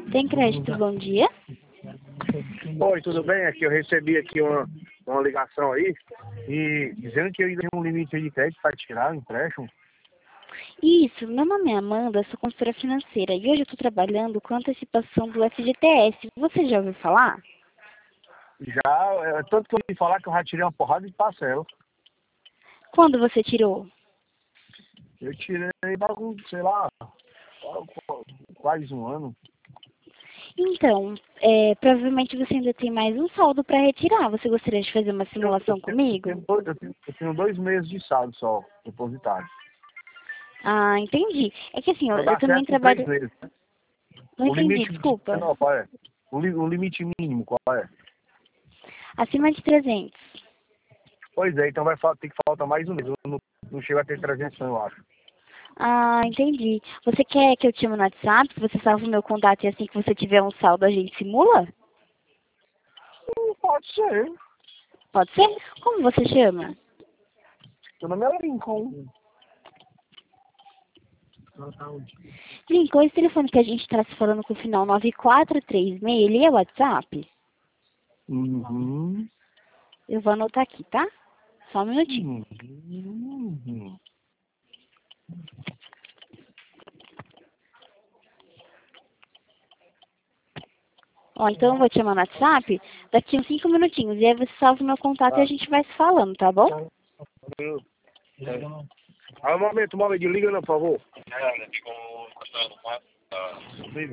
Tem crédito, bom dia. Oi, tudo bem? Aqui eu recebi aqui uma ligação aí e dizendo que eu ainda tenho um limite aí de crédito para tirar o empréstimo. Isso, meu nome é Amanda, sou consultora financeira e hoje eu estou trabalhando com antecipação do FGTS. Você já ouviu falar? Já, tanto que eu ouvi falar que eu já tirei uma porrada de parcela. Quando você tirou? Eu tirei, sei lá, quase um ano. Então, provavelmente você ainda tem mais um saldo para retirar. Você gostaria de fazer uma simulação comigo? Eu tenho 2 meses de saldo só, depositário. Ah, entendi. É que assim, eu Dá também certo em 3 trabalho... meses, né? Não O entendi, limite, desculpa. não, qual é? O limite mínimo, qual é? Acima de 300. Pois é, então ter que faltar mais um mês. Eu não chego a ter 300, eu acho. Ah, entendi. Você quer que eu te chame no WhatsApp? Você salva o meu contato e assim que você tiver um saldo a gente simula? Pode ser. Pode ser? Como você chama? Meu nome é Lincoln. Lincoln, esse telefone que a gente está se falando com o final 9436, ele é o WhatsApp? Uhum. Eu vou anotar aqui, tá? Só um minutinho. Uhum. Ó, então eu vou te chamar no WhatsApp daqui uns 5 minutinhos. E aí você salva o meu contato e a gente vai se falando, tá bom? Um momento, liga não, por favor.